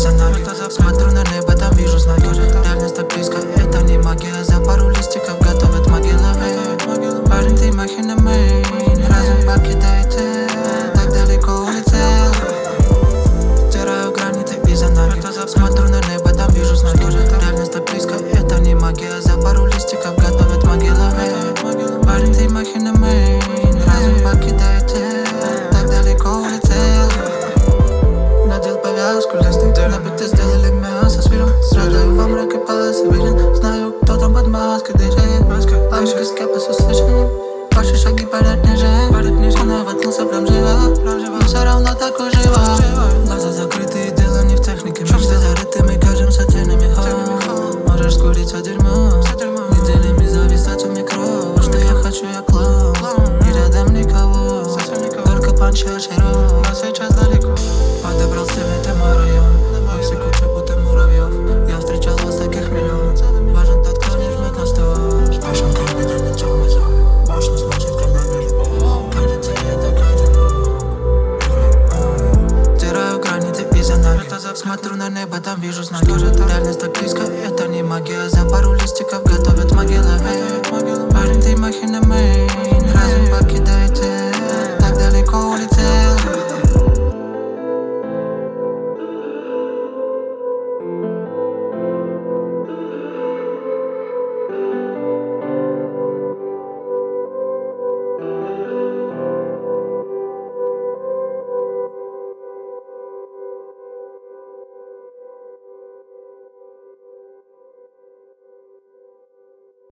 за нами. Смотрю на небо, там вижу знаки. Реальность так близко, это не магия. За пару листиков готовят могилы. Парень, ты махинами, разум покидайте. Так далеко улетел. Стираю границы и за нами. Смотрю на небо, там вижу знаки. Реальность так близко, это не магия. За пару листиков готовят могилы. Парень, ты махинами, разум покидайте. Так далеко улетел. Надел повязку, лесный набито сделали мясо свиру. Страдаю во мраке, палец виден. Знаю, кто там под маской дышит. Амик из кепа с услышанием. Ваши шаги падают ниже. Он оводился прям живо, но все равно такой живо. Глаза закрыты, дело не в технике. Мечты зарыты, мы кажемся тенами. Можешь скурить все дерьмо. Неделями зависать у микро. Что я хочу, я клоун. И рядом никого, только панчаешь и рот. Но сейчас далеко. Подобрал себе ты мой район. Все куча будто муравьев. Я встречал вас таких миллион. Важен тот, кто не жмет на стол. Спешим каждый день на темный зал. Мощно смотрит, когда не любовь. Кажется, я такая любовь. Стираю границы и за нами. Смотрю на небо, там вижу знаки. Реальность так близко, это не магия. За пару листиков готовят могилы. Парень, ты махинами.